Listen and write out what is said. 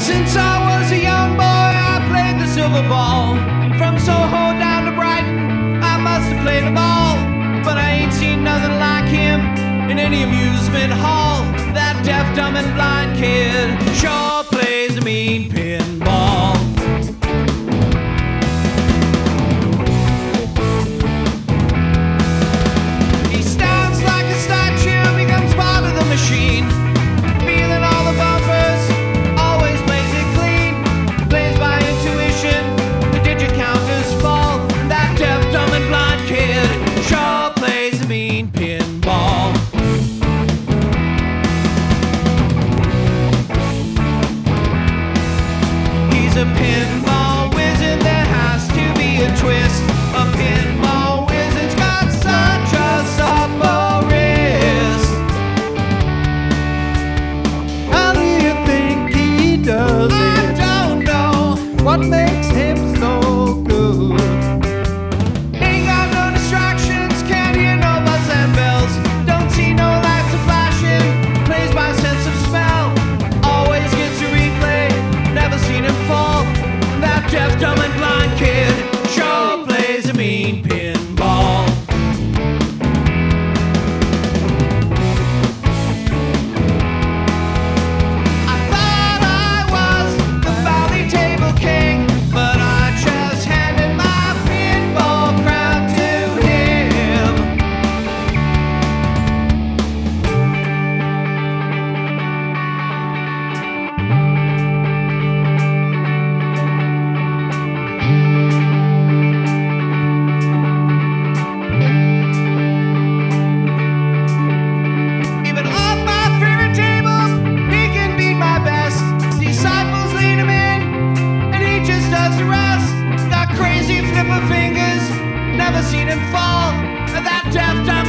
Since I was a young boy, I played the silver ball. From Soho down to Brighton, I must have played them all. But I ain't seen nothing like him in any amusement hall. That deaf, dumb, and blind kid sure plays a mean pinball. He stands like a statue, becomes part of the machine. Feeling all the bumpers, always plays it clean. Plays by intuition, the digit counters fall. That deaf, dumb, and blind kid sure plays a mean pinball. He's a pinball wizard, there has to be a twist. A pinball wizard's got such a supple wrist. How do you think he does I it? don't know. What makes him so good? Ain't got no distractions, can't hear no buzz and bells. Don't see no lights are flashing, plays by sense of smell. Always gets a replay, never seen him fall. That deaf, dumb, and blind kid sure plays a mean pinball. I thought I was the Valley Table King, but I just handed my pinball crown to him. Even off my favorite table, he can beat my best. Disciples lead him in, and he just does the rest. Got crazy flipper fingers, never seen him fall. That deaf, dumb,